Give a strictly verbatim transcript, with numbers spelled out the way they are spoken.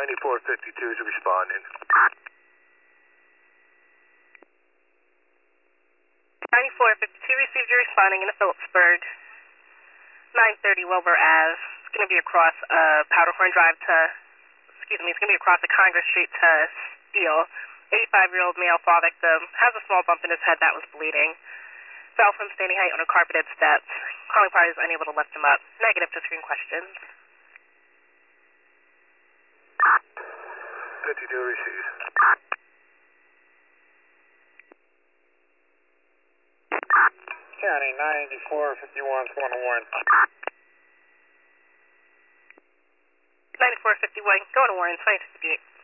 ninety-four fifty-two is responding. ninety-four fifty-two received you responding in Phillipsburg. nine thirty Wilbur Ave. It's going to be across uh, Powderhorn Drive to, excuse me, it's going to be across the Congress Street to Steele. eighty-five-year-old male fall victim has a small bump in his head that was bleeding. Fell from standing height on a carpeted steps. Calling party is unable to lift him up. Negative to screen questions. fifty-two received. County ninety-four fifty-one, going to Warren. ninety-four fifty-one, going to Warren, twenty-two fifty-eight.